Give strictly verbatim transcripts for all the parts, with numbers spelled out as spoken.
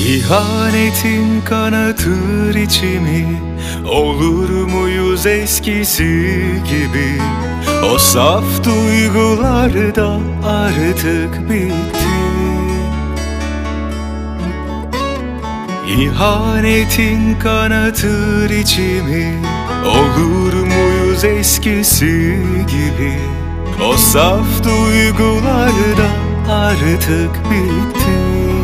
İhanetin kanatır içimi, olur muyuz eskisi gibi? O saf duygular da artık bitti. İhanetin kanatır içimi, olur muyuz eskisi gibi? O saf duygular da artık bitti.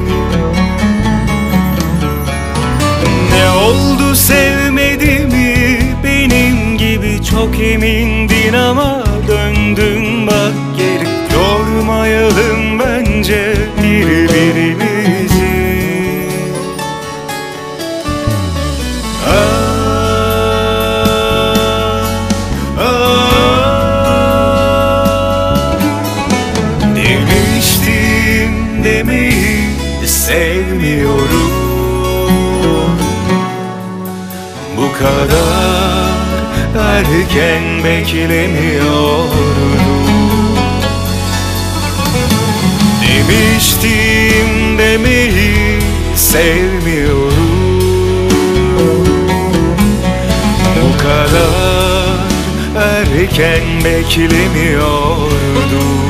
Ne oldu, sevmedi mi benim gibi? Çok emindin ama döndün bak geri. Yormayalım bence birbirimizi. Ah, ah. Demiştim demeyi sevmiyorum. Bu kadar erken beklemiyordum. Demiştim demeyi sevmiyorum. Bu kadar erken beklemiyordum.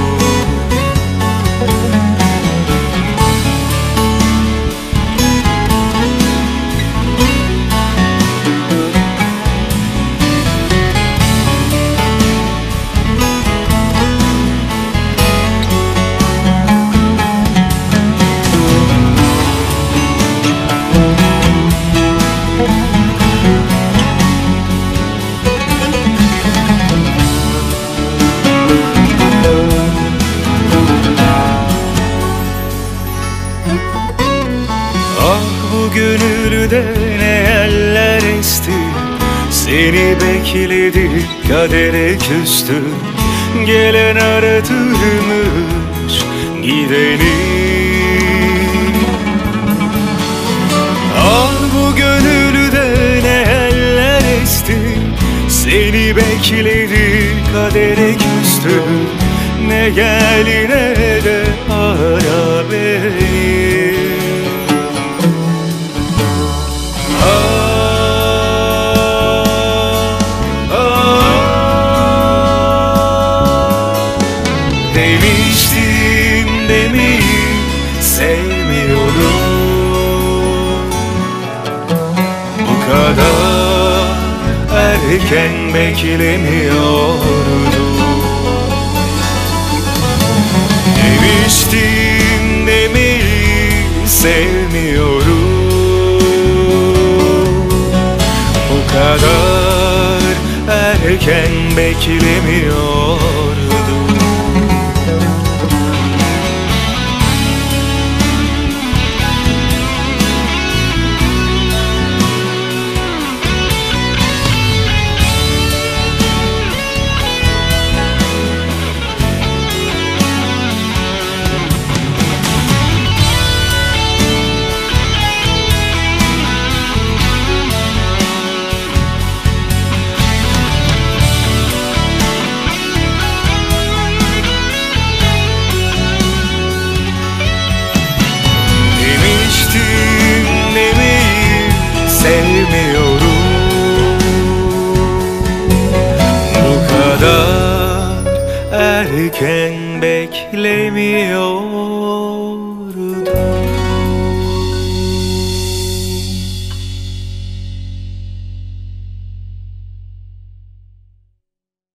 Gönülde ne eller esti, seni bekledi kadere küstü. Gelen aratırmış gideni. Ah bu gönülde ne eller esti, seni bekledi kadere küstü. Ne gel ne de ara beni. Demiştim demeyi sevmiyorum. Bu kadar erken beklemiyordum. Demiştim demeyi sevmiyorum. Bu kadar erken beklemiyordum. Sevmiyorum. Bu kadar erken beklemiyor.